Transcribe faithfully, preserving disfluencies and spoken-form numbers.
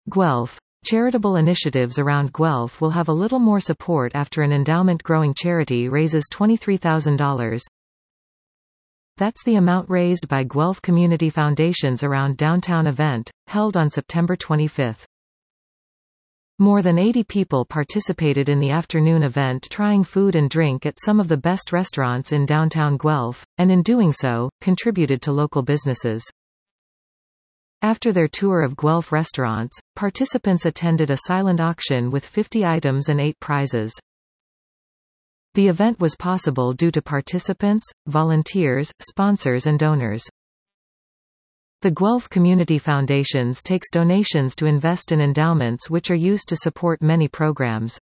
Guelph. Charitable initiatives around Guelph will have a little more support after an endowment growing charity raises twenty-three thousand dollars. That's the amount raised by Guelph Community Foundations around downtown event, held on September twenty-fifth. More than eighty people participated in the afternoon event trying food and drink at some of the best restaurants in downtown Guelph, and in doing so, contributed to local businesses. After their tour of Guelph restaurants, participants attended a silent auction with fifty items and eight prizes. The event was possible due to participants, volunteers, sponsors and donors. The Guelph Community Foundations takes donations to invest in endowments which are used to support many programs.